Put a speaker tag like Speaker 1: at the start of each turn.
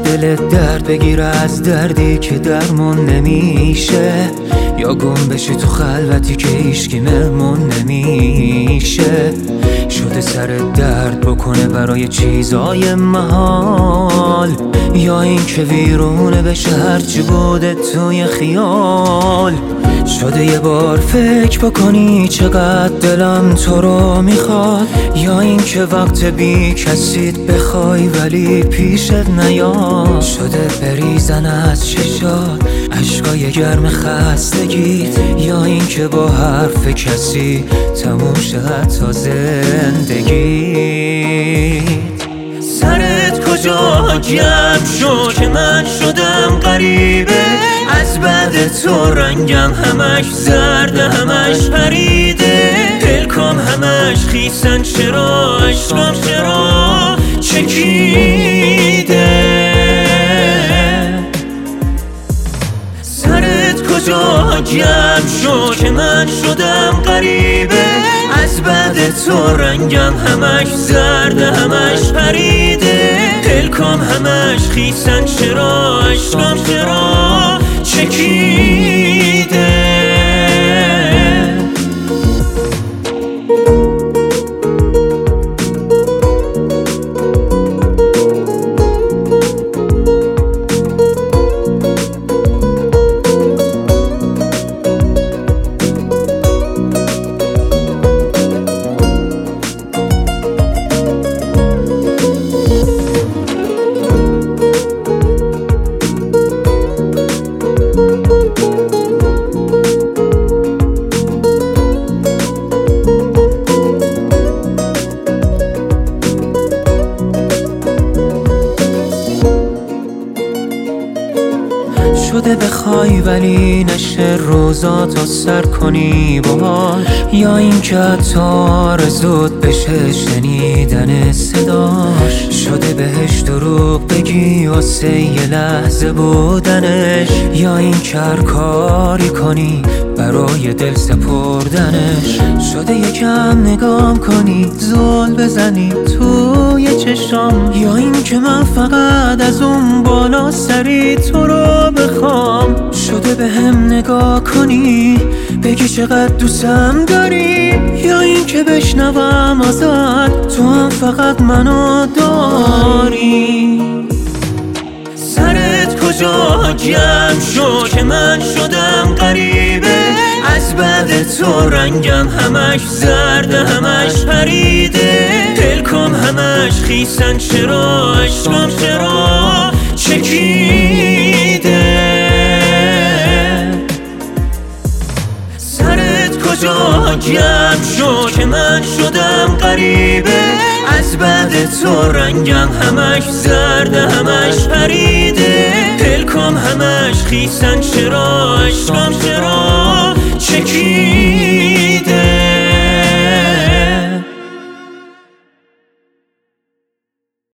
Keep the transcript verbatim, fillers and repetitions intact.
Speaker 1: دلت درد بگیره از دردی که درمون نمیشه، یا گم بشی تو خلوتی که هیچکی مهمون نمیشه. شده سر درد بکنه برای چیزای محال، یا این که ویرونه بشه هرچی بوده توی خیال. شده یه بار فکر بکنی چقدر دلم تو رو میخواد، یا این که وقت بی کسیت بخوای ولی پیشت نیاد. شده بریزن از چشات عشقای گرم خستگیت، یا این که با حرف کسی تموم شه حتی زندگیت. سرت کجا گم شد که من شدم غریبه، از بعد تو رنگم همش زرد همش پریده. دلکام همش خیسن چرا عشقم چرا چکیده. سرت کجا گم شد که من شدم غریبه، از بعد تو رنگم همش زرد همش پریده. دلکام همش خیسن چرا عشقم چرا چکیده. شده بخوای ولی نشه روزاتو سر کنی باهاش، یا این که حتی آرزوت بشه شنیدن صداش. شده بهش دروغ بگی واسه یه لحظه بودنش، یا این که هر کاری کنی برای دل سپردنش. شده یکم نگام کنی زل بزنی توی چشام، یا این که من فقط از اون بالا سری تو رو بخوام. شده به هم نگاه کنی بگی چقدر دوستم داری، یا این که بشنوم ازت تو هم فقط منو داری. سرت کجا گم شد که من شدم غریبه، از بعد تو رنگم همش زرد همش پریده. دلکام همش خیسن چرا عشقم چرا چکیده. سرت کجا گم شد که من شدم غریبه، از بعد تو رنگم همش زرد همش پریده. دلکام همش خیسن چرا عشقم چرا